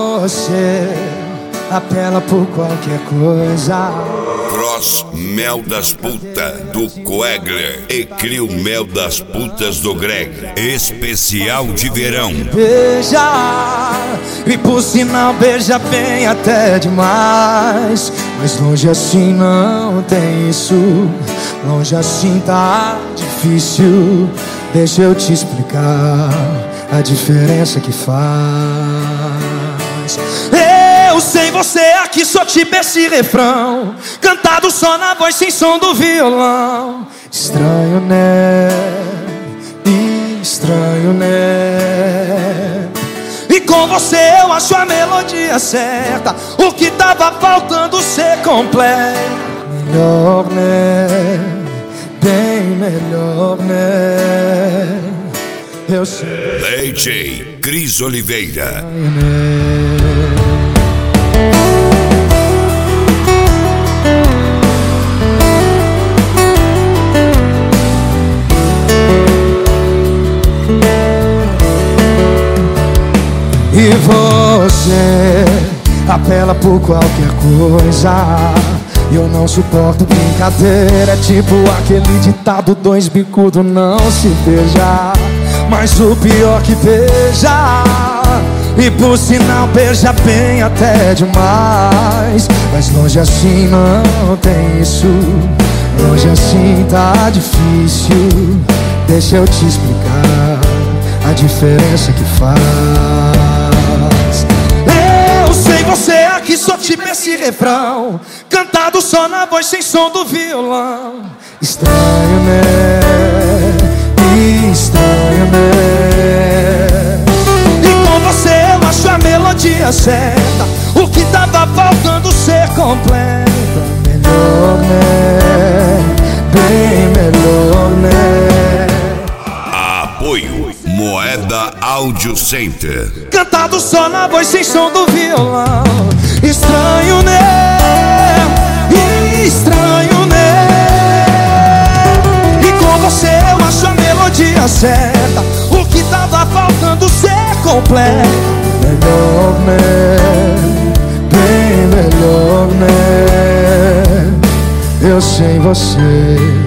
você apela por qualquer coisa. Cross Mel das Putas do Coegler e Crio Mel das Putas do Greg. Especial de verão. Beija, e por sinal beija bem até demais. Mas longe assim não tem isso. Longe assim tá difícil. Deixa eu te explicar a diferença que faz. Eu sei você aqui só tipo esse refrão, cantado só na voz sem som do violão. Estranho, né? Estranho, né? E com você eu acho a melodia certa. O que tava faltando ser completo. Melhor, né? Bem melhor, né? Eu sei. DJ Cris Oliveira. E você apela por qualquer coisa. Eu não suporto brincadeira. É tipo aquele ditado: dois bicudos não se beija. Mas o pior que beija, e por sinal beija bem até demais. Mas longe assim não tem isso. Longe assim tá difícil. Deixa eu te explicar a diferença que faz. Eu sei você aqui só tipo esse refrão, cantado só na voz sem som do violão. Estranho, né? Estranho, né? E com você eu acho a melodia certa. O que tava faltando ser completa. Melhor, né? Bem melhor, né? Apoio Moeda Audio Center. Cantado só na voz sem som do violão. Estranho, né? Estranho, né? E com você eu acho a melodia certa. O que tava faltando ser completo. Melhor, né? Bem melhor, né? Eu sem você.